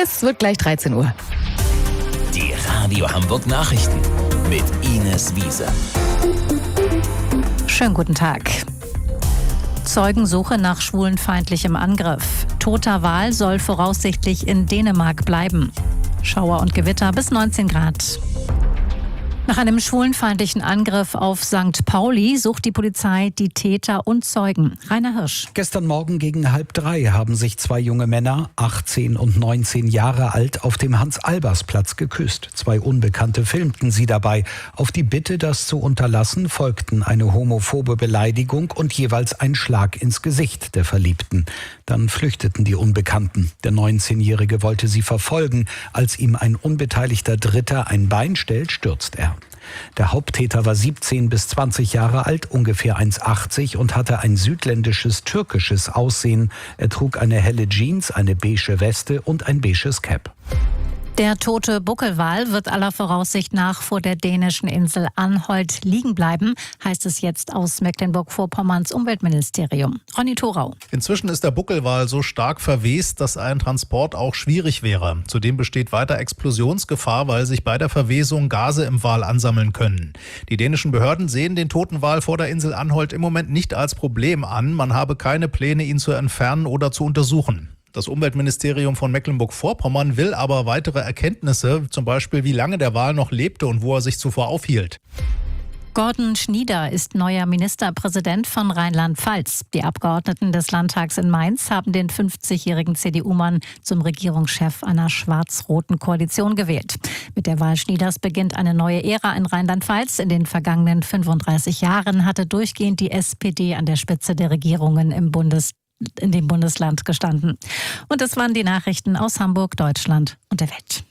Es wird gleich 13 Uhr. Die Radio Hamburg Nachrichten mit Ines Wiese. Schönen guten Tag. Zeugensuche nach schwulenfeindlichem Angriff. Toter Wal soll voraussichtlich in Dänemark bleiben. Schauer und Gewitter bis 19 Grad. Nach einem schwulenfeindlichen Angriff auf St. Pauli sucht die Polizei die Täter und Zeugen. Rainer Hirsch. Gestern Morgen gegen 2:30 haben sich zwei junge Männer, 18 und 19 Jahre alt, auf dem Hans-Albers-Platz geküsst. Zwei Unbekannte filmten sie dabei. Auf die Bitte, das zu unterlassen, folgten eine homophobe Beleidigung und jeweils ein Schlag ins Gesicht der Verliebten. Dann flüchteten die Unbekannten. Der 19-Jährige wollte sie verfolgen. Als ihm ein unbeteiligter Dritter ein Bein stellt, stürzt er. Der Haupttäter war 17 bis 20 Jahre alt, ungefähr 1,80 und hatte ein südländisches, türkisches Aussehen. Er trug eine helle Jeans, eine beige Weste und ein beiges Cap. Der tote Buckelwal wird aller Voraussicht nach vor der dänischen Insel Anholt liegen bleiben, heißt es jetzt aus Mecklenburg-Vorpommerns Umweltministerium. Ronny Thorau. Inzwischen ist der Buckelwal so stark verwest, dass ein Transport auch schwierig wäre. Zudem besteht weiter Explosionsgefahr, weil sich bei der Verwesung Gase im Wal ansammeln können. Die dänischen Behörden sehen den toten Wal vor der Insel Anholt im Moment nicht als Problem an. Man habe keine Pläne, ihn zu entfernen oder zu untersuchen. Das Umweltministerium von Mecklenburg-Vorpommern will aber weitere Erkenntnisse, zum Beispiel wie lange der Wal noch lebte und wo er sich zuvor aufhielt. Gordon Schnieder ist neuer Ministerpräsident von Rheinland-Pfalz. Die Abgeordneten des Landtags in Mainz haben den 50-jährigen CDU-Mann zum Regierungschef einer schwarz-roten Koalition gewählt. Mit der Wahl Schnieders beginnt eine neue Ära in Rheinland-Pfalz. In den vergangenen 35 Jahren hatte durchgehend die SPD an der Spitze der Regierungen in dem Bundesland gestanden. Und das waren die Nachrichten aus Hamburg, Deutschland und der Welt.